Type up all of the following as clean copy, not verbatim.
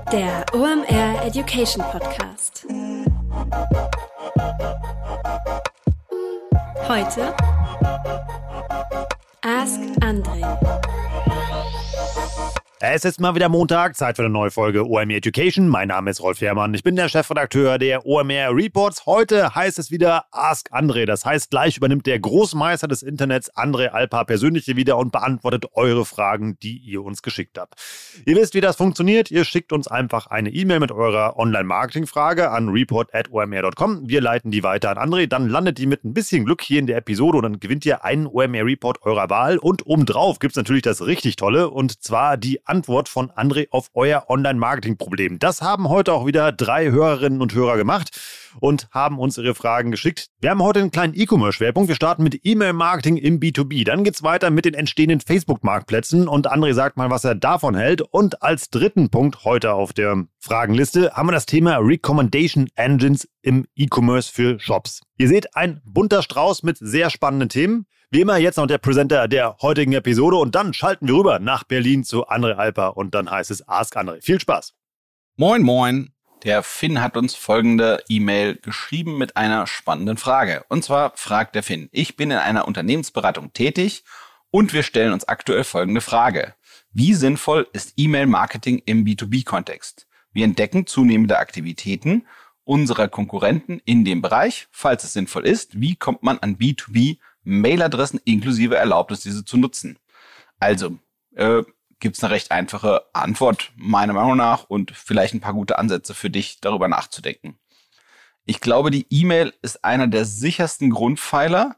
Der OMR Education Podcast. Heute Ask André. Es ist mal wieder Montag, Zeit für eine neue Folge OMR Education. Mein Name ist Rolf Herrmann, ich bin der Chefredakteur der OMR Reports. Heute heißt es wieder Ask André. Das heißt, gleich übernimmt der Großmeister des Internets, André Alpa, persönlich hier wieder und beantwortet eure Fragen, die ihr uns geschickt habt. Ihr wisst, wie das funktioniert. Ihr schickt uns einfach eine E-Mail mit eurer Online-Marketing-Frage an report@omr.com. Wir leiten die weiter an André. Dann landet die mit ein bisschen Glück hier in der Episode und dann gewinnt ihr einen OMR-Report eurer Wahl. Und obendrauf gibt es natürlich das richtig Tolle, und zwar die Antwort von André auf euer Online-Marketing-Problem. Das haben heute auch wieder 3 Hörerinnen und Hörer gemacht und haben uns ihre Fragen geschickt. Wir haben heute einen kleinen E-Commerce-Schwerpunkt. Wir starten mit E-Mail-Marketing im B2B. Dann geht's weiter mit den entstehenden Facebook-Marktplätzen und André sagt mal, was er davon hält. Und als dritten Punkt heute auf der Fragenliste haben wir das Thema Recommendation Engines im E-Commerce für Shops. Ihr seht, ein bunter Strauß mit sehr spannenden Themen. Wie immer jetzt noch der Presenter der heutigen Episode und dann schalten wir rüber nach Berlin zu André Alpa und dann heißt es Ask André. Viel Spaß! Moin moin! Der Finn hat uns folgende E-Mail geschrieben mit einer spannenden Frage. Und zwar fragt der Finn: Ich bin in einer Unternehmensberatung tätig und wir stellen uns aktuell folgende Frage. Wie sinnvoll ist E-Mail-Marketing im B2B-Kontext? Wir entdecken zunehmende Aktivitäten unserer Konkurrenten in dem Bereich. Falls es sinnvoll ist, wie kommt man an B2B-Mailadressen inklusive Erlaubnis, diese zu nutzen? Also, gibt es eine recht einfache Antwort, meiner Meinung nach, und vielleicht ein paar gute Ansätze für dich, darüber nachzudenken. Ich glaube, die E-Mail ist einer der sichersten Grundpfeiler,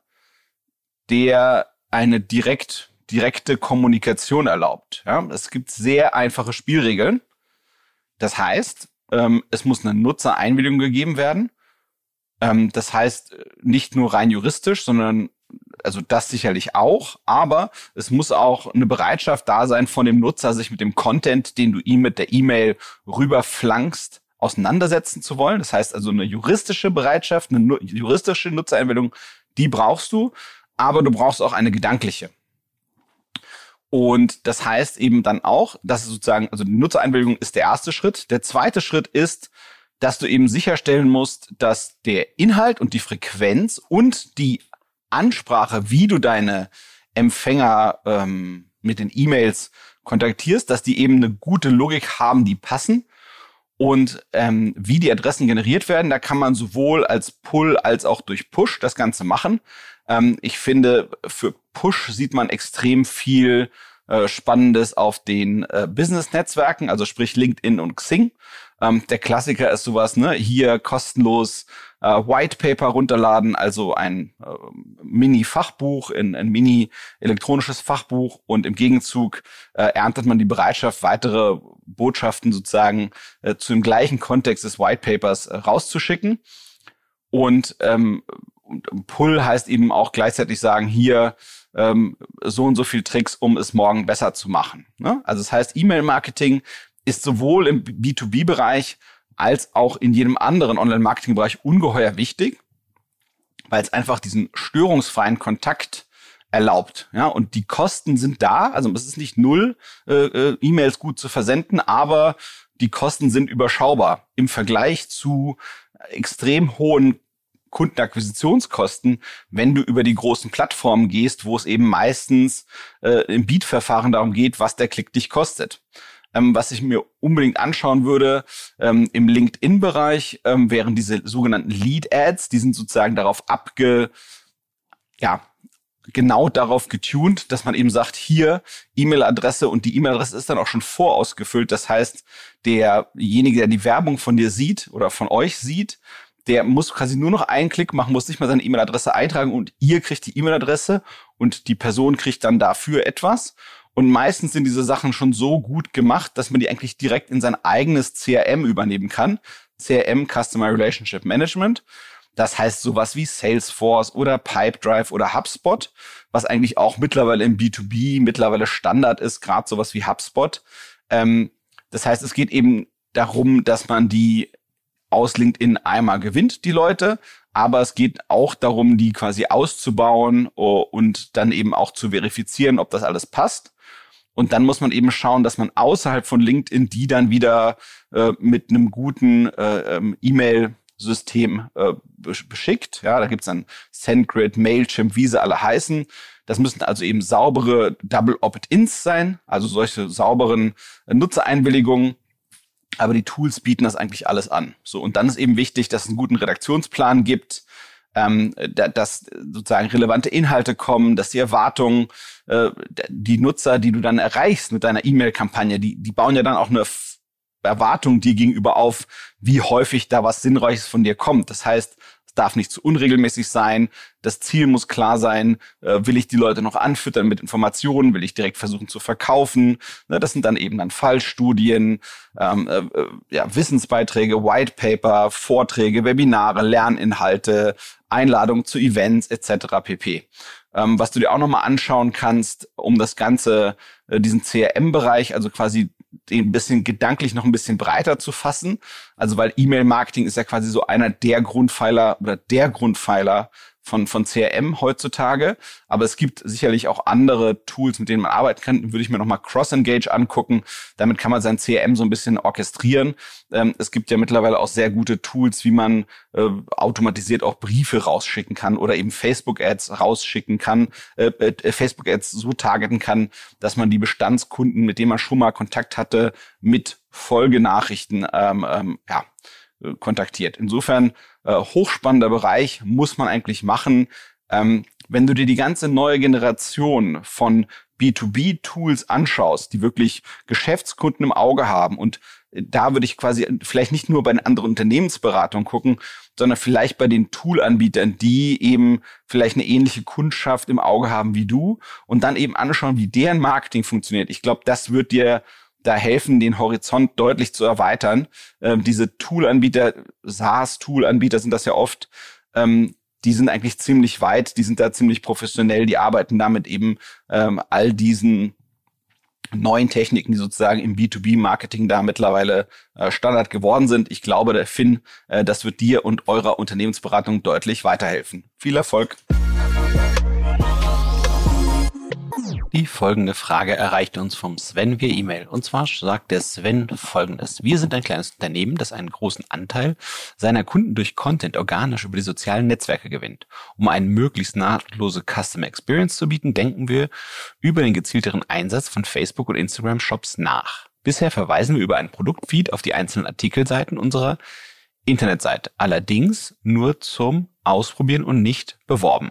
der eine direkte Kommunikation erlaubt. Ja, es gibt sehr einfache Spielregeln. Das heißt, es muss eine Nutzereinwilligung gegeben werden. Das heißt, nicht nur rein juristisch, sondern also das sicherlich auch, aber es muss auch eine Bereitschaft da sein von dem Nutzer, sich mit dem Content, den du ihm mit der E-Mail rüberflankst, auseinandersetzen zu wollen. Das heißt also eine juristische Bereitschaft, eine juristische Nutzereinwilligung, die brauchst du, aber du brauchst auch eine gedankliche. Und das heißt eben dann auch, dass es sozusagen, also die Nutzereinwilligung ist der erste Schritt. Der zweite Schritt ist, dass du eben sicherstellen musst, dass der Inhalt und die Frequenz und die Ansprache, wie du deine Empfänger mit den E-Mails kontaktierst, dass die eben eine gute Logik haben, die passen. Und wie die Adressen generiert werden, da kann man sowohl als Pull als auch durch Push das Ganze machen. Ich finde, für Push sieht man extrem viel Spannendes auf den Business-Netzwerken, also sprich LinkedIn und Xing. Der Klassiker ist sowas, ne? Hier kostenlos White Paper runterladen, also ein Mini-Fachbuch, ein Mini-elektronisches Fachbuch, und im Gegenzug erntet man die Bereitschaft, weitere Botschaften sozusagen zu dem gleichen Kontext des White Papers rauszuschicken. Und Pull heißt eben auch gleichzeitig sagen, hier so und so viel Tricks, um es morgen besser zu machen. Ne? Also das heißt, E-Mail-Marketing ist sowohl im B2B-Bereich als auch in jedem anderen Online-Marketing-Bereich ungeheuer wichtig, weil es einfach diesen störungsfreien Kontakt erlaubt. Ja? Und die Kosten sind da, also es ist nicht null, E-Mails gut zu versenden, aber die Kosten sind überschaubar im Vergleich zu extrem hohen Kundenakquisitionskosten, wenn du über die großen Plattformen gehst, wo es eben meistens im Bietverfahren darum geht, was der Klick dich kostet. Was ich mir unbedingt anschauen würde im LinkedIn-Bereich, wären diese sogenannten Lead-Ads. Die sind sozusagen darauf genau darauf getuned, dass man eben sagt, hier E-Mail-Adresse, und die E-Mail-Adresse ist dann auch schon vorausgefüllt. Das heißt, derjenige, der die Werbung von dir sieht oder von euch sieht, der muss quasi nur noch einen Klick machen, muss nicht mal seine E-Mail-Adresse eintragen, und ihr kriegt die E-Mail-Adresse und die Person kriegt dann dafür etwas. Und meistens sind diese Sachen schon so gut gemacht, dass man die eigentlich direkt in sein eigenes CRM übernehmen kann. CRM, Customer Relationship Management. Das heißt sowas wie Salesforce oder Pipedrive oder HubSpot, was eigentlich auch mittlerweile im B2B mittlerweile Standard ist, gerade sowas wie HubSpot. Das heißt, es geht eben darum, dass man die aus LinkedIn einmal gewinnt, die Leute, aber es geht auch darum, die quasi auszubauen und dann eben auch zu verifizieren, ob das alles passt. Und dann muss man eben schauen, dass man außerhalb von LinkedIn die dann wieder mit einem guten E-Mail-System beschickt. Ja, da gibt's dann SendGrid, Mailchimp, wie sie alle heißen. Das müssen also eben saubere Double Opt-ins sein, also solche sauberen Nutzereinwilligungen. Aber die Tools bieten das eigentlich alles an. So, und dann ist eben wichtig, dass es einen guten Redaktionsplan gibt, dass sozusagen relevante Inhalte kommen, dass die Erwartungen, die Nutzer, die du dann erreichst mit deiner E-Mail-Kampagne, die bauen ja dann auch eine Erwartung dir gegenüber auf, wie häufig da was Sinnreiches von dir kommt. Das heißt, es darf nicht zu unregelmäßig sein, das Ziel muss klar sein, will ich die Leute noch anfüttern mit Informationen, will ich direkt versuchen zu verkaufen. Das sind dann eben dann Fallstudien, Wissensbeiträge, Whitepaper, Vorträge, Webinare, Lerninhalte, Einladungen zu Events etc. pp. Was du dir auch nochmal anschauen kannst, um das Ganze, diesen CRM-Bereich, also quasi den ein bisschen gedanklich noch ein bisschen breiter zu fassen. Also weil E-Mail-Marketing ist ja quasi so einer der Grundpfeiler oder der Grundpfeiler von CRM heutzutage. Aber es gibt sicherlich auch andere Tools, mit denen man arbeiten kann. Würde ich mir nochmal Cross-Engage angucken. Damit kann man sein CRM so ein bisschen orchestrieren. Es gibt ja mittlerweile auch sehr gute Tools, wie man automatisiert auch Briefe rausschicken kann oder eben Facebook-Ads rausschicken kann, Facebook-Ads so targeten kann, dass man die Bestandskunden, mit denen man schon mal Kontakt hatte, mit Folgenachrichten kontaktiert. Insofern hochspannender Bereich, muss man eigentlich machen. Wenn du dir die ganze neue Generation von B2B-Tools anschaust, die wirklich Geschäftskunden im Auge haben, und da würde ich quasi vielleicht nicht nur bei den anderen Unternehmensberatungen gucken, sondern vielleicht bei den Tool-Anbietern, die eben vielleicht eine ähnliche Kundschaft im Auge haben wie du, und dann eben anschauen, wie deren Marketing funktioniert. Ich glaube, das wird dir da helfen, den Horizont deutlich zu erweitern. Diese Tool-Anbieter, SaaS-Tool-Anbieter sind das ja oft, die sind eigentlich ziemlich weit, die sind da ziemlich professionell, die arbeiten damit eben all diesen neuen Techniken, die sozusagen im B2B-Marketing da mittlerweile Standard geworden sind. Ich glaube, der Finn, das wird dir und eurer Unternehmensberatung deutlich weiterhelfen. Viel Erfolg! Die folgende Frage erreichte uns vom Sven via E-Mail. Und zwar sagt der Sven Folgendes: Wir sind ein kleines Unternehmen, das einen großen Anteil seiner Kunden durch Content organisch über die sozialen Netzwerke gewinnt. Um eine möglichst nahtlose Customer Experience zu bieten, denken wir über den gezielteren Einsatz von Facebook und Instagram Shops nach. Bisher verweisen wir über einen Produktfeed auf die einzelnen Artikelseiten unserer Internetseite. Allerdings nur zum Ausprobieren und nicht beworben.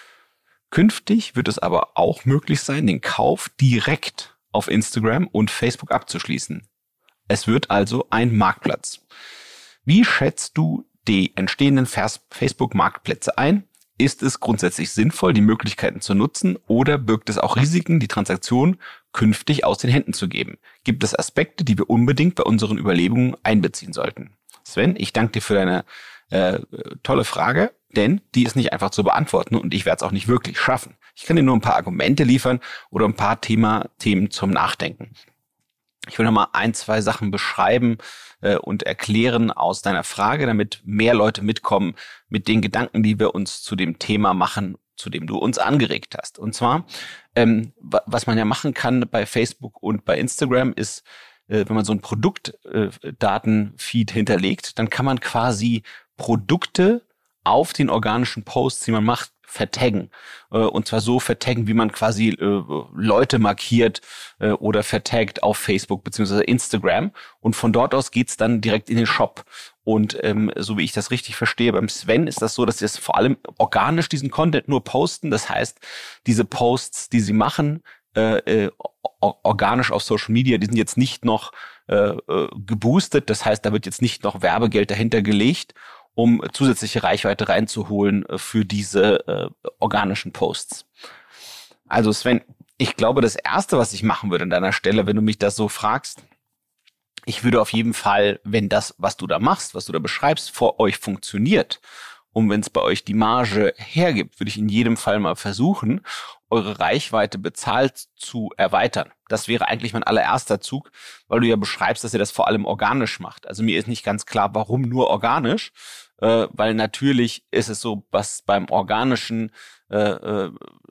Künftig wird es aber auch möglich sein, den Kauf direkt auf Instagram und Facebook abzuschließen. Es wird also ein Marktplatz. Wie schätzt du die entstehenden Facebook-Marktplätze ein? Ist es grundsätzlich sinnvoll, die Möglichkeiten zu nutzen, oder birgt es auch Risiken, die Transaktion künftig aus den Händen zu geben? Gibt es Aspekte, die wir unbedingt bei unseren Überlegungen einbeziehen sollten? Sven, ich danke dir für deine tolle Frage, denn die ist nicht einfach zu beantworten und ich werde es auch nicht wirklich schaffen. Ich kann dir nur ein paar Argumente liefern oder ein paar Themen zum Nachdenken. Ich will nochmal 2 Sachen beschreiben und erklären aus deiner Frage, damit mehr Leute mitkommen mit den Gedanken, die wir uns zu dem Thema machen, zu dem du uns angeregt hast. Und zwar, was man ja machen kann bei Facebook und bei Instagram ist, wenn man so ein Produktdatenfeed hinterlegt, dann kann man quasi Produkte auf den organischen Posts, die man macht, vertaggen. Und zwar so vertaggen, wie man quasi Leute markiert oder vertaggt auf Facebook bzw. Instagram. Und von dort aus geht's dann direkt in den Shop. Und so wie ich das richtig verstehe, beim Sven ist das so, dass sie es vor allem organisch diesen Content nur posten. Das heißt, diese Posts, die sie machen, organisch auf Social Media, die sind jetzt nicht noch geboostet. Das heißt, da wird jetzt nicht noch Werbegeld dahinter gelegt, um zusätzliche Reichweite reinzuholen für diese organischen Posts. Also Sven, ich glaube, das Erste, was ich machen würde an deiner Stelle, wenn du mich das so fragst, ich würde auf jeden Fall, wenn das, was du da machst, was du da beschreibst, vor euch funktioniert, und wenn es bei euch die Marge hergibt, würde ich in jedem Fall mal versuchen, eure Reichweite bezahlt zu erweitern. Das wäre eigentlich mein allererster Zug, weil du ja beschreibst, dass ihr das vor allem organisch macht. Also mir ist nicht ganz klar, warum nur organisch, weil natürlich ist es so, was beim Organischen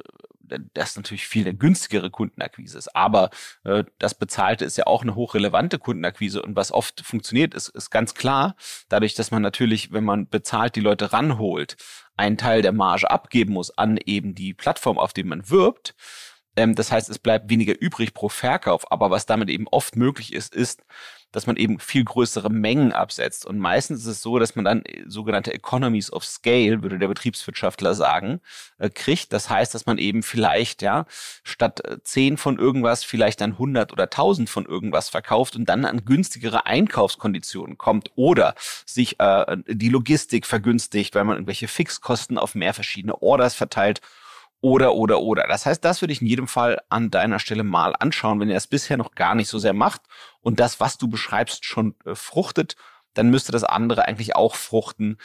das natürlich viel eine günstigere Kundenakquise ist. Aber das Bezahlte ist ja auch eine hochrelevante Kundenakquise. Und was oft funktioniert, ist ganz klar, dadurch, dass man natürlich, wenn man bezahlt, die Leute ranholt, einen Teil der Marge abgeben muss an eben die Plattform, auf die man wirbt. Das heißt, es bleibt weniger übrig pro Verkauf. Aber was damit eben oft möglich ist, dass man eben viel größere Mengen absetzt. Und meistens ist es so, dass man dann sogenannte Economies of Scale, würde der Betriebswirtschaftler sagen, kriegt. Das heißt, dass man eben vielleicht statt 10 von irgendwas vielleicht dann 100 oder 1000 von irgendwas verkauft und dann an günstigere Einkaufskonditionen kommt oder sich die Logistik vergünstigt, weil man irgendwelche Fixkosten auf mehr verschiedene Orders verteilt. Oder. Das heißt, das würde ich in jedem Fall an deiner Stelle mal anschauen. Wenn ihr das bisher noch gar nicht so sehr macht und das, was du beschreibst, schon fruchtet, dann müsste das andere eigentlich auch fruchten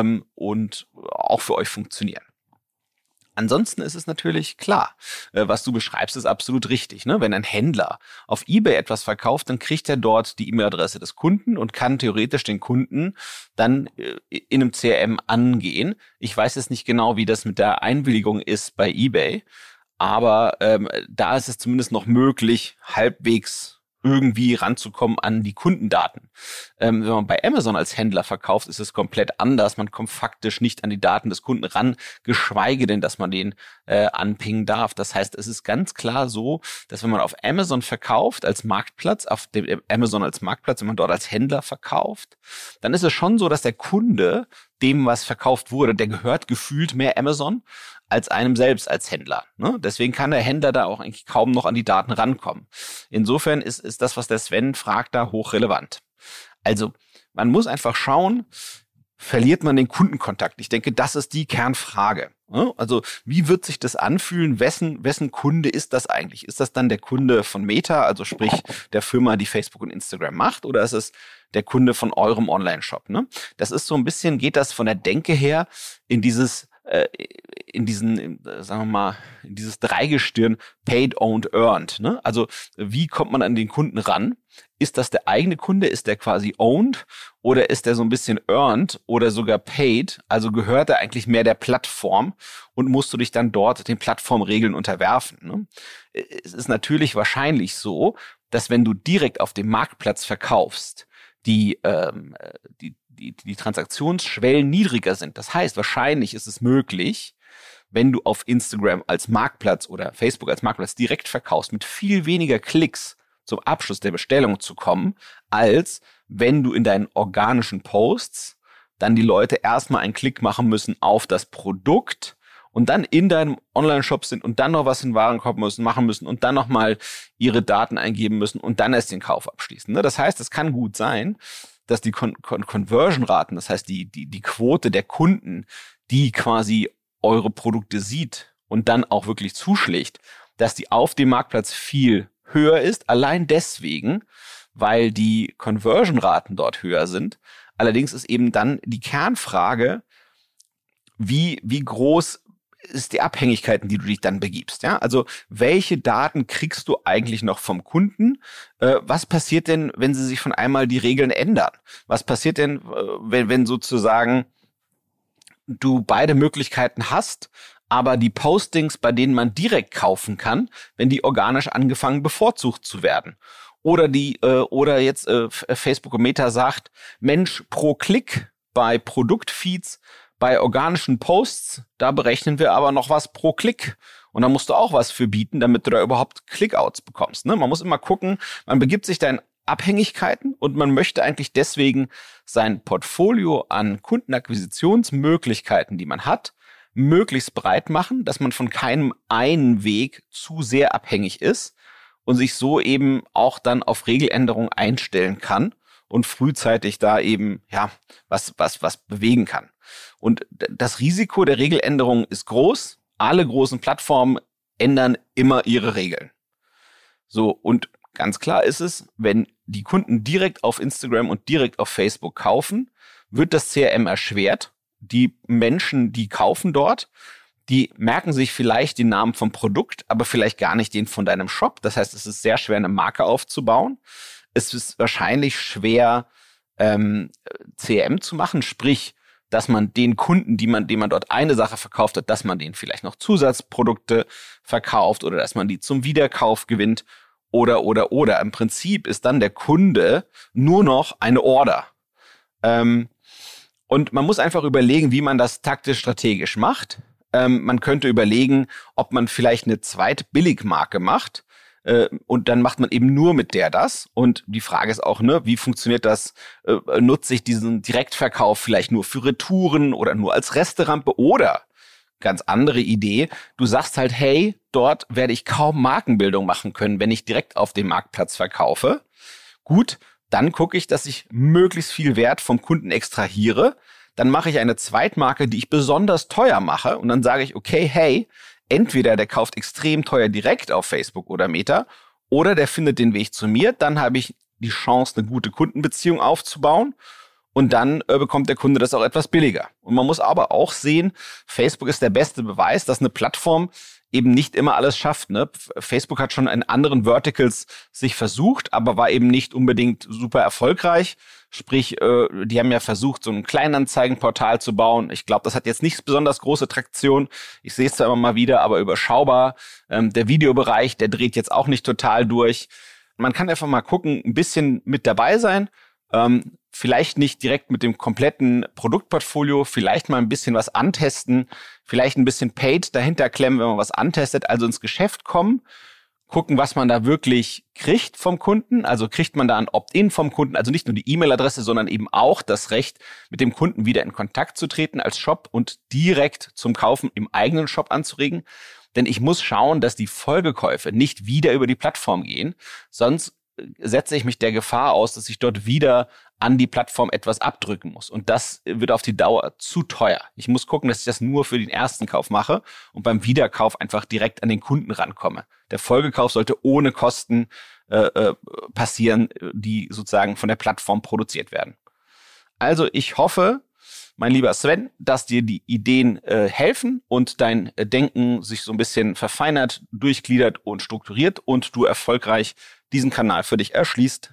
und auch für euch funktionieren. Ansonsten ist es natürlich klar, was du beschreibst, ist absolut richtig. Ne? Wenn ein Händler auf eBay etwas verkauft, dann kriegt er dort die E-Mail-Adresse des Kunden und kann theoretisch den Kunden dann in einem CRM angehen. Ich weiß jetzt nicht genau, wie das mit der Einwilligung ist bei eBay, aber da ist es zumindest noch möglich, halbwegs irgendwie ranzukommen an die Kundendaten. Wenn man bei Amazon als Händler verkauft, ist es komplett anders. Man kommt faktisch nicht an die Daten des Kunden ran, geschweige denn, dass man den anpingen darf. Das heißt, es ist ganz klar so, dass wenn man auf Amazon verkauft als Marktplatz, auf dem Amazon als Marktplatz, wenn man dort als Händler verkauft, dann ist es schon so, dass der Kunde, dem was verkauft wurde, der gehört gefühlt mehr Amazon als einem selbst als Händler. Ne? Deswegen kann der Händler da auch eigentlich kaum noch an die Daten rankommen. Insofern ist das, was der Sven fragt, da hochrelevant. Also man muss einfach schauen, verliert man den Kundenkontakt? Ich denke, das ist die Kernfrage. Ne? Also wie wird sich das anfühlen? Wessen Kunde ist das eigentlich? Ist das dann der Kunde von Meta, also sprich der Firma, die Facebook und Instagram macht, oder ist es der Kunde von eurem Online-Shop? Ne? Das ist so ein bisschen, geht das von der Denke her in dieses Dreigestirn Paid, Owned, Earned. Ne? Also wie kommt man an den Kunden ran? Ist das der eigene Kunde? Ist der quasi owned? Oder ist der so ein bisschen earned oder sogar paid? Also gehört er eigentlich mehr der Plattform und musst du dich dann dort den Plattformregeln unterwerfen? Ne? Es ist natürlich wahrscheinlich so, dass wenn du direkt auf dem Marktplatz verkaufst, die Transaktionsschwellen niedriger sind. Das heißt, wahrscheinlich ist es möglich, wenn du auf Instagram als Marktplatz oder Facebook als Marktplatz direkt verkaufst, mit viel weniger Klicks zum Abschluss der Bestellung zu kommen, als wenn du in deinen organischen Posts dann die Leute erstmal einen Klick machen müssen auf das Produkt und dann in deinem Online-Shop sind und dann noch was in den Warenkorb machen müssen und dann nochmal ihre Daten eingeben müssen und dann erst den Kauf abschließen. Das heißt, es kann gut sein, dass die Conversion-Raten, das heißt die Quote der Kunden, die quasi eure Produkte sieht und dann auch wirklich zuschlägt, dass die auf dem Marktplatz viel höher ist, allein deswegen, weil die Conversion-Raten dort höher sind. Allerdings ist eben dann die Kernfrage, wie groß ist die Abhängigkeiten, die du dich dann begibst. Ja? Also welche Daten kriegst du eigentlich noch vom Kunden? Was passiert denn, wenn sie sich von einmal die Regeln ändern? Was passiert denn, wenn sozusagen du beide Möglichkeiten hast, aber die Postings, bei denen man direkt kaufen kann, wenn die organisch angefangen bevorzugt zu werden? Oder jetzt Facebook und Meta sagt, Mensch, pro Klick bei Produktfeeds, bei organischen Posts, da berechnen wir aber noch was pro Klick. Und da musst du auch was für bieten, damit du da überhaupt Clickouts bekommst. Ne? Man muss immer gucken, man begibt sich da in Abhängigkeiten und man möchte eigentlich deswegen sein Portfolio an Kundenakquisitionsmöglichkeiten, die man hat, möglichst breit machen, dass man von keinem einen Weg zu sehr abhängig ist und sich so eben auch dann auf Regeländerungen einstellen kann und frühzeitig da eben was bewegen kann. Und das Risiko der Regeländerung ist groß. Alle großen Plattformen ändern immer ihre Regeln. So, und ganz klar ist es, wenn die Kunden direkt auf Instagram und direkt auf Facebook kaufen, wird das CRM erschwert. Die Menschen, die kaufen dort, die merken sich vielleicht den Namen vom Produkt, aber vielleicht gar nicht den von deinem Shop. Das heißt, es ist sehr schwer, eine Marke aufzubauen. Es ist wahrscheinlich schwer, CRM zu machen, sprich, dass man den Kunden, dem man dort eine Sache verkauft hat, dass man denen vielleicht noch Zusatzprodukte verkauft oder dass man die zum Wiederkauf gewinnt oder. Im Prinzip ist dann der Kunde nur noch eine Order. Und man muss einfach überlegen, wie man das taktisch strategisch macht. Man könnte überlegen, ob man vielleicht eine Zweitbilligmarke macht. Und dann macht man eben nur mit der das. Und die Frage ist auch, wie funktioniert das? Nutze ich diesen Direktverkauf vielleicht nur für Retouren oder nur als Resterampe? Oder, ganz andere Idee, du sagst halt, hey, dort werde ich kaum Markenbildung machen können, wenn ich direkt auf dem Marktplatz verkaufe. Gut, dann gucke ich, dass ich möglichst viel Wert vom Kunden extrahiere. Dann mache ich eine Zweitmarke, die ich besonders teuer mache. Und dann sage ich, okay, hey, entweder der kauft extrem teuer direkt auf Facebook oder Meta oder der findet den Weg zu mir. Dann habe ich die Chance, eine gute Kundenbeziehung aufzubauen und dann bekommt der Kunde das auch etwas billiger. Und man muss aber auch sehen, Facebook ist der beste Beweis, dass eine Plattform eben nicht immer alles schafft. Ne? Facebook hat schon in anderen Verticals sich versucht, aber war eben nicht unbedingt super erfolgreich. Sprich, die haben ja versucht, so ein Kleinanzeigenportal zu bauen. Ich glaube, das hat jetzt nicht besonders große Traktion. Ich sehe es zwar immer mal wieder, aber überschaubar. Der Videobereich, der dreht jetzt auch nicht total durch. Man kann einfach mal gucken, ein bisschen mit dabei sein. Vielleicht nicht direkt mit dem kompletten Produktportfolio, vielleicht mal ein bisschen was antesten, vielleicht ein bisschen Paid dahinter klemmen, wenn man was antestet, also ins Geschäft kommen. Gucken, was man da wirklich kriegt vom Kunden. Also kriegt man da ein Opt-in vom Kunden, also nicht nur die E-Mail-Adresse, sondern eben auch das Recht, mit dem Kunden wieder in Kontakt zu treten als Shop und direkt zum Kaufen im eigenen Shop anzuregen. Denn ich muss schauen, dass die Folgekäufe nicht wieder über die Plattform gehen. Sonst setze ich mich der Gefahr aus, dass ich dort wieder an die Plattform etwas abdrücken muss. Und das wird auf die Dauer zu teuer. Ich muss gucken, dass ich das nur für den ersten Kauf mache und beim Wiederkauf einfach direkt an den Kunden rankomme. Der Folgekauf sollte ohne Kosten passieren, die sozusagen von der Plattform produziert werden. Also ich hoffe, mein lieber Sven, dass dir die Ideen helfen und dein Denken sich so ein bisschen verfeinert, durchgliedert und strukturiert und du erfolgreich diesen Kanal für dich erschließt.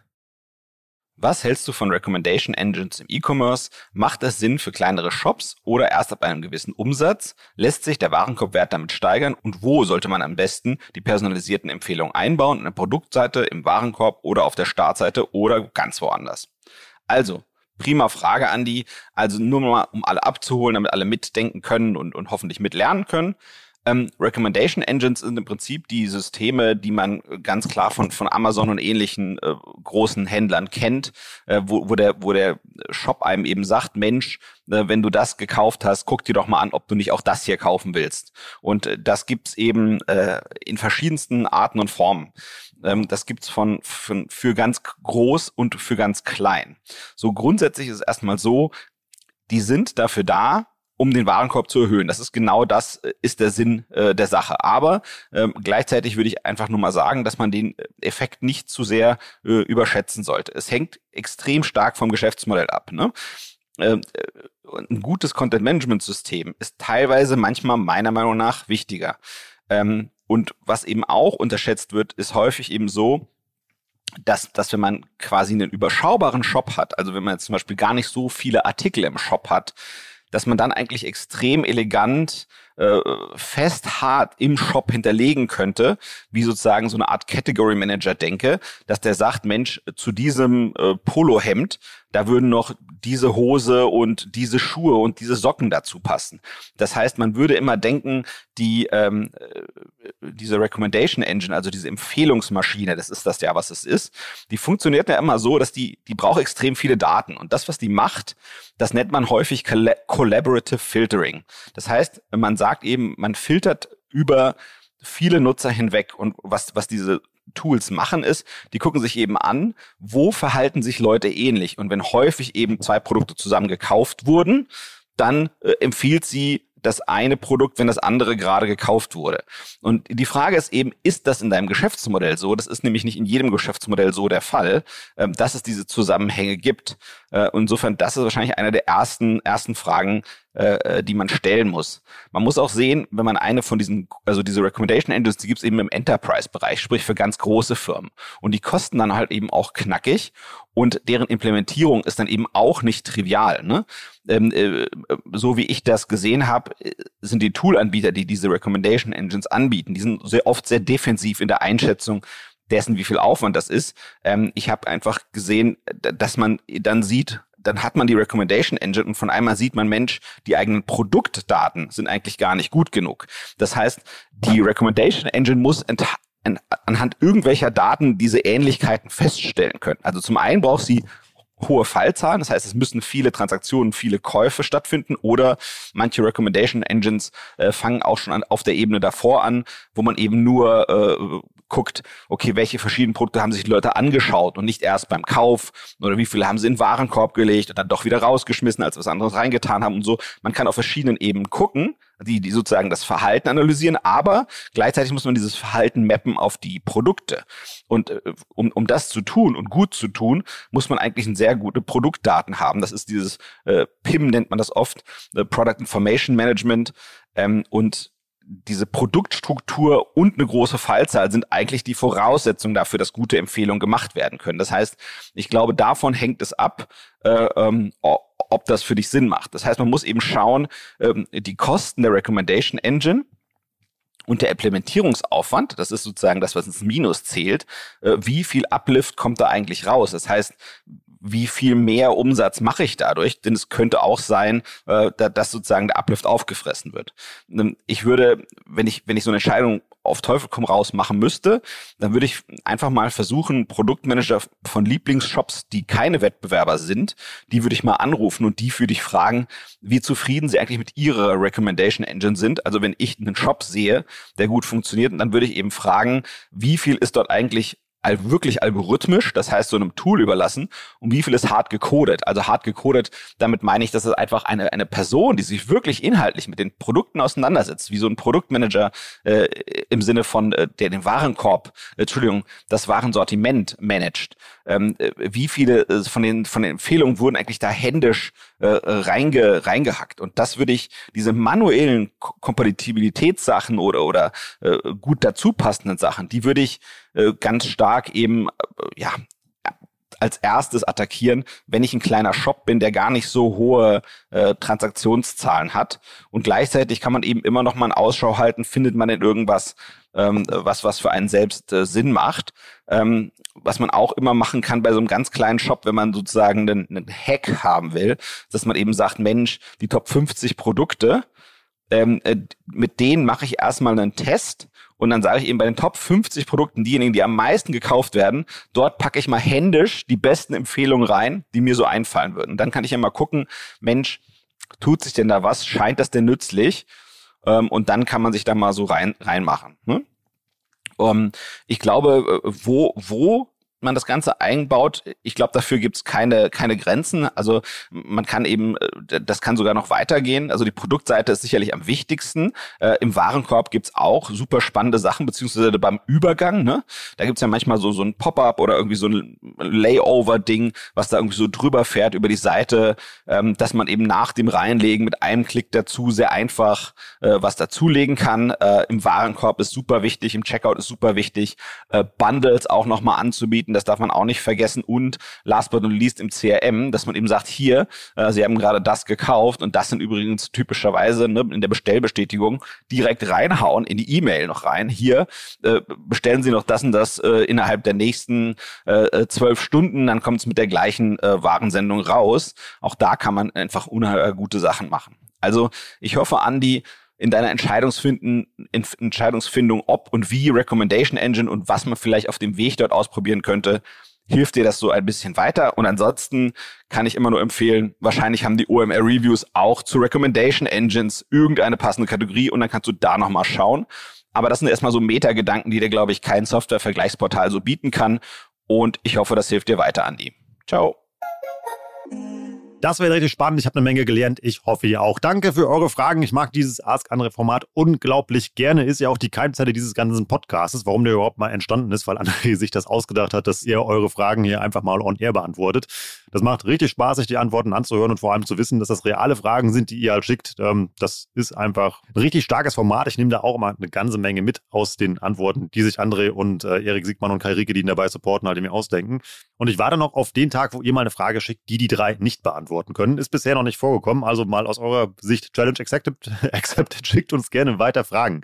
Was hältst du von Recommendation Engines im E-Commerce? Macht es Sinn für kleinere Shops oder erst ab einem gewissen Umsatz? Lässt sich der Warenkorbwert damit steigern? Und wo sollte man am besten die personalisierten Empfehlungen einbauen? In der Produktseite, im Warenkorb oder auf der Startseite oder ganz woanders? Also, prima Frage, Andi. Also nur mal, um alle abzuholen, damit alle mitdenken können und hoffentlich mitlernen können. Recommendation Engines sind im Prinzip die Systeme, die man ganz klar von Amazon und ähnlichen großen Händlern kennt, wo der Shop einem eben sagt, Mensch, wenn du das gekauft hast, guck dir doch mal an, ob du nicht auch das hier kaufen willst. Und das gibt's eben in verschiedensten Arten und Formen. Das gibt's für ganz groß und für ganz klein. So grundsätzlich ist es erstmal so, die sind dafür da, um den Warenkorb zu erhöhen. Das ist der Sinn der Sache. Aber gleichzeitig würde ich einfach nur mal sagen, dass man den Effekt nicht zu sehr überschätzen sollte. Es hängt extrem stark vom Geschäftsmodell ab. Ne? Ein gutes Content-Management-System ist teilweise manchmal meiner Meinung nach wichtiger. Und was eben auch unterschätzt wird, ist häufig eben so, dass wenn man quasi einen überschaubaren Shop hat, also wenn man jetzt zum Beispiel gar nicht so viele Artikel im Shop hat, dass man dann eigentlich extrem elegant fest hart im Shop hinterlegen könnte, wie sozusagen so eine Art Category Manager denke, dass der sagt, Mensch, zu diesem Polohemd, da würden noch diese Hose und diese Schuhe und diese Socken dazu passen. Das heißt, man würde immer denken, diese Recommendation Engine, also diese Empfehlungsmaschine, das ist das ja, was es ist, die funktioniert ja immer so, dass die braucht extrem viele Daten. Und das, was die macht, das nennt man häufig Collaborative Filtering. Das heißt, man sagt eben, man filtert über viele Nutzer hinweg. Und was diese Tools machen ist, die gucken sich eben an, wo verhalten sich Leute ähnlich. Und wenn häufig eben 2 Produkte zusammen gekauft wurden, dann empfiehlt sie das eine Produkt, wenn das andere gerade gekauft wurde. Und die Frage ist eben, ist das in deinem Geschäftsmodell so? Das ist nämlich nicht in jedem Geschäftsmodell so der Fall, dass es diese Zusammenhänge gibt. Insofern, das ist wahrscheinlich einer der ersten Fragen, die man stellen muss. Man muss auch sehen, wenn man eine von diesen, also diese Recommendation Engines, die gibt es eben im Enterprise-Bereich, sprich für ganz große Firmen. Und die kosten dann halt eben auch knackig und deren Implementierung ist dann eben auch nicht trivial. Ne? So wie ich das gesehen habe, sind die Toolanbieter, die diese Recommendation Engines anbieten, die sind sehr oft sehr defensiv in der Einschätzung dessen, wie viel Aufwand das ist. Ich habe einfach gesehen, dass man dann sieht, dann hat man die Recommendation Engine und von einmal sieht man, Mensch, die eigenen Produktdaten sind eigentlich gar nicht gut genug. Das heißt, die Recommendation Engine muss anhand irgendwelcher Daten diese Ähnlichkeiten feststellen können. Also zum einen braucht sie hohe Fallzahlen, das heißt, es müssen viele Transaktionen, viele Käufe stattfinden oder manche Recommendation Engines fangen auch schon auf der Ebene davor an, wo man eben nur guckt, okay, welche verschiedenen Produkte haben sich die Leute angeschaut und nicht erst beim Kauf oder wie viele haben sie in den Warenkorb gelegt und dann doch wieder rausgeschmissen, als was anderes reingetan haben und so. Man kann auf verschiedenen Ebenen gucken, die sozusagen das Verhalten analysieren, aber gleichzeitig muss man dieses Verhalten mappen auf die Produkte. Und um das zu tun und gut zu tun, muss man eigentlich sehr gute Produktdaten haben. Das ist dieses PIM, nennt man das oft, Product Information Management, und diese Produktstruktur und eine große Fallzahl sind eigentlich die Voraussetzungen dafür, dass gute Empfehlungen gemacht werden können. Das heißt, ich glaube, davon hängt es ab, ob das für dich Sinn macht. Das heißt, man muss eben schauen, die Kosten der Recommendation Engine und der Implementierungsaufwand, das ist sozusagen das, was ins Minus zählt, wie viel Uplift kommt da eigentlich raus? Das heißt, wie viel mehr Umsatz mache ich dadurch? Denn es könnte auch sein, dass sozusagen der Uplift aufgefressen wird. Ich würde, wenn ich so eine Entscheidung auf Teufel komm raus machen müsste, dann würde ich einfach mal versuchen, Produktmanager von Lieblingsshops, die keine Wettbewerber sind, die würde ich mal anrufen und die würde ich fragen, wie zufrieden sie eigentlich mit ihrer Recommendation Engine sind. Also wenn ich einen Shop sehe, der gut funktioniert, dann würde ich eben fragen, wie viel ist dort eigentlich wirklich algorithmisch, das heißt so einem Tool überlassen, und wie viel ist hart gecodet. Also hart gecodet, damit meine ich, dass es einfach eine Person, die sich wirklich inhaltlich mit den Produkten auseinandersetzt, wie so ein Produktmanager im Sinne von, der den Warenkorb, das Warensortiment managt. Wie viele von den Empfehlungen wurden eigentlich da händisch reingehackt. Und das würde ich, diese manuellen Kompatibilitätssachen oder gut dazu passenden Sachen, die würde ich ganz stark eben, als erstes attackieren, wenn ich ein kleiner Shop bin, der gar nicht so hohe Transaktionszahlen hat. Und gleichzeitig kann man eben immer noch mal einen Ausschau halten, findet man denn irgendwas, was für einen selbst Sinn macht. Was man auch immer machen kann bei so einem ganz kleinen Shop, wenn man sozusagen einen Hack haben will, dass man eben sagt, Mensch, die Top 50 Produkte, mit denen mache ich erstmal einen Test und dann sage ich eben bei den Top 50 Produkten, diejenigen, die am meisten gekauft werden, dort packe ich mal händisch die besten Empfehlungen rein, die mir so einfallen würden. Und dann kann ich ja mal gucken, Mensch, tut sich denn da was? Scheint das denn nützlich? Und dann kann man sich da mal so reinmachen. Ne? Ich glaube, wo man das Ganze einbaut, ich glaube, dafür gibt's keine Grenzen. Also man kann eben, das kann sogar noch weitergehen. Also die Produktseite ist sicherlich am wichtigsten. Im Warenkorb gibt's auch super spannende Sachen, beziehungsweise beim Übergang. Ne? Da gibt's ja manchmal so ein Pop-up oder irgendwie so ein Layover-Ding, was da irgendwie so drüber fährt über die Seite, dass man eben nach dem Reinlegen mit einem Klick dazu sehr einfach was dazulegen kann. Im Warenkorb ist super wichtig, im Checkout ist super wichtig, Bundles auch nochmal anzubieten. Das darf man auch nicht vergessen. Und last but not least im CRM, dass man eben sagt, hier, Sie haben gerade das gekauft und das sind übrigens typischerweise in der Bestellbestätigung direkt reinhauen in die E-Mail noch rein. Hier bestellen Sie noch das und das innerhalb der nächsten 12 Stunden, dann kommt es mit der gleichen Warensendung raus. Auch da kann man einfach unheimlich gute Sachen machen. Also ich hoffe, Andi, in deiner Entscheidungsfindung, ob und wie Recommendation Engine und was man vielleicht auf dem Weg dort ausprobieren könnte, hilft dir das so ein bisschen weiter. Und ansonsten kann ich immer nur empfehlen, wahrscheinlich haben die OMR Reviews auch zu Recommendation Engines irgendeine passende Kategorie und dann kannst du da nochmal schauen. Aber das sind erstmal so Metagedanken, die dir, glaube ich, kein Software-Vergleichsportal so bieten kann. Und ich hoffe, das hilft dir weiter, Andi. Ciao. Das war richtig spannend. Ich habe eine Menge gelernt. Ich hoffe, ihr auch. Danke für eure Fragen. Ich mag dieses Ask Andre Format unglaublich gerne. Ist ja auch die Keimzelle dieses ganzen Podcasts, warum der überhaupt mal entstanden ist, weil Andre sich das ausgedacht hat, dass ihr eure Fragen hier einfach mal on air beantwortet. Das macht richtig Spaß, sich die Antworten anzuhören und vor allem zu wissen, dass das reale Fragen sind, die ihr halt schickt. Das ist einfach ein richtig starkes Format. Ich nehme da auch immer eine ganze Menge mit aus den Antworten, die sich André und Erik Siegmann und Kai Rieke, die ihn dabei supporten, halt mir ausdenken. Und ich warte noch auf den Tag, wo ihr mal eine Frage schickt, die 3 nicht beantworten können. Ist bisher noch nicht vorgekommen. Also mal aus eurer Sicht Challenge accepted. Schickt uns gerne weiter Fragen.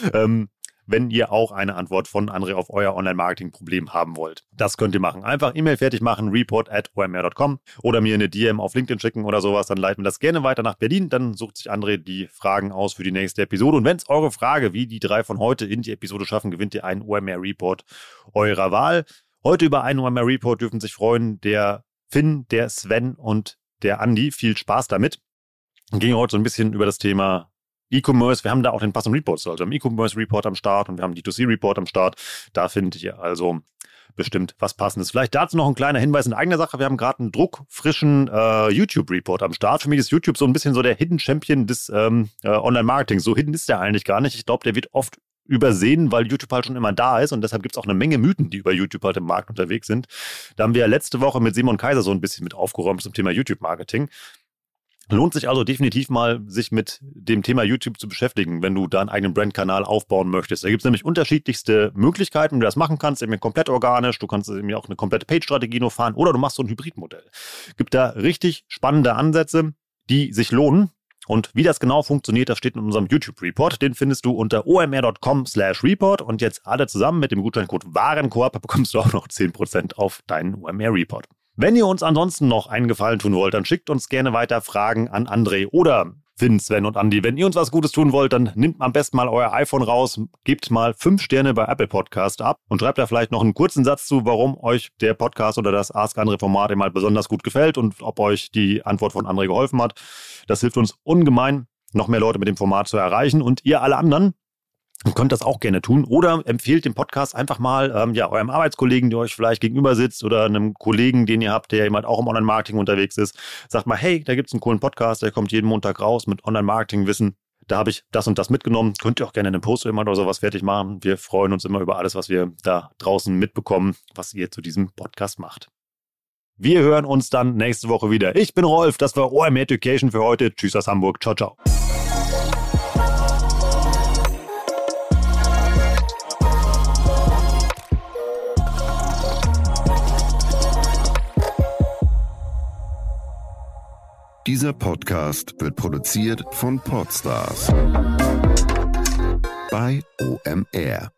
Wenn ihr auch eine Antwort von André auf euer Online-Marketing-Problem haben wollt. Das könnt ihr machen. Einfach E-Mail fertig machen, report@omr.com oder mir eine DM auf LinkedIn schicken oder sowas. Dann leiten wir das gerne weiter nach Berlin. Dann sucht sich André die Fragen aus für die nächste Episode. Und wenn es eure Frage, wie die 3 von heute in die Episode schaffen, gewinnt ihr einen OMR-Report eurer Wahl. Heute über einen OMR-Report dürfen sich freuen der Finn, der Sven und der Andi. Viel Spaß damit. Dann ging heute so ein bisschen über das Thema E-Commerce, wir haben da auch den passenden Report, also wir haben E-Commerce-Report am Start und wir haben D2C-Report am Start. Da findet ihr also bestimmt was Passendes. Vielleicht dazu noch ein kleiner Hinweis in eigener Sache. Wir haben gerade einen druckfrischen YouTube-Report am Start. Für mich ist YouTube so ein bisschen so der Hidden Champion des Online-Marketings. So hidden ist der eigentlich gar nicht. Ich glaube, der wird oft übersehen, weil YouTube halt schon immer da ist und deshalb gibt es auch eine Menge Mythen, die über YouTube halt im Markt unterwegs sind. Da haben wir letzte Woche mit Simon Kaiser so ein bisschen mit aufgeräumt zum Thema YouTube-Marketing. Lohnt sich also definitiv mal, sich mit dem Thema YouTube zu beschäftigen, wenn du da einen eigenen Brandkanal aufbauen möchtest. Da gibt es nämlich unterschiedlichste Möglichkeiten, wie du das machen kannst. Eben komplett organisch, du kannst eben auch eine komplette Page-Strategie nur fahren oder du machst so ein Hybridmodell. Gibt da richtig spannende Ansätze, die sich lohnen. Und wie das genau funktioniert, das steht in unserem YouTube-Report. Den findest du unter omr.com/report. Und jetzt alle zusammen mit dem Gutscheincode Warenkorb bekommst du auch noch 10% auf deinen OMR-Report. Wenn ihr uns ansonsten noch einen Gefallen tun wollt, dann schickt uns gerne weiter Fragen an André oder Finn, Sven und Andi. Wenn ihr uns was Gutes tun wollt, dann nehmt am besten mal euer iPhone raus, gebt mal 5 Sterne bei Apple Podcast ab und schreibt da vielleicht noch einen kurzen Satz zu, warum euch der Podcast oder das Ask André Format mal besonders gut gefällt und ob euch die Antwort von André geholfen hat. Das hilft uns ungemein, noch mehr Leute mit dem Format zu erreichen. Und ihr alle anderen könnt das auch gerne tun oder empfehlt den Podcast einfach mal eurem Arbeitskollegen, der euch vielleicht gegenüber sitzt oder einem Kollegen, den ihr habt, der jemand auch im Online-Marketing unterwegs ist. Sagt mal, hey, da gibt es einen coolen Podcast, der kommt jeden Montag raus mit Online-Marketing-Wissen. Da habe ich das und das mitgenommen. Könnt ihr auch gerne einen Post oder sowas fertig machen. Wir freuen uns immer über alles, was wir da draußen mitbekommen, was ihr zu diesem Podcast macht. Wir hören uns dann nächste Woche wieder. Ich bin Rolf, das war OMR Education für heute. Tschüss aus Hamburg. Ciao, ciao. Dieser Podcast wird produziert von Podstars bei OMR.